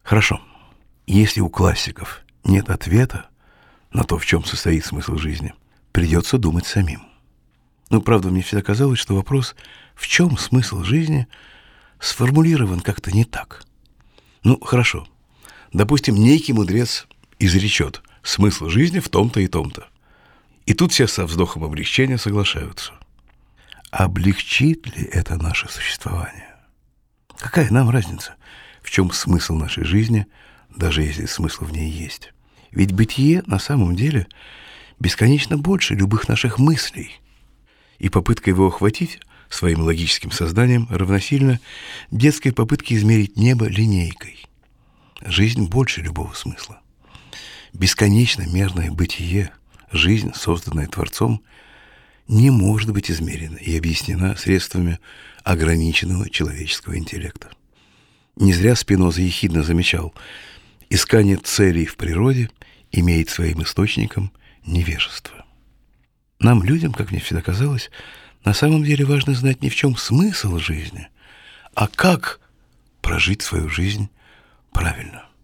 Хорошо. Если у классиков нет ответа на то, в чем состоит смысл жизни, придется думать самим. Правда, мне всегда казалось, что вопрос «в чем смысл жизни?» сформулирован как-то не так. Хорошо. Допустим, некий мудрец изречет «смысл жизни в том-то и том-то». И тут все со вздохом облегчения соглашаются. Облегчит ли это наше существование? Какая нам разница, в чем смысл нашей жизни, даже если смысл в ней есть? Ведь бытие на самом деле бесконечно больше любых наших мыслей. И попытка его охватить своим логическим созданием равносильно детской попытке измерить небо линейкой. Жизнь больше любого смысла. Бесконечно мерное бытие, жизнь, созданная Творцом, не может быть измерена и объяснена средствами ограниченного человеческого интеллекта. Не зря Спиноза ехидно замечал: искание целей в природе имеет своим источником невежество. Нам, людям, как мне всегда казалось, на самом деле важно знать не в чем смысл жизни, а как прожить свою жизнь правильно.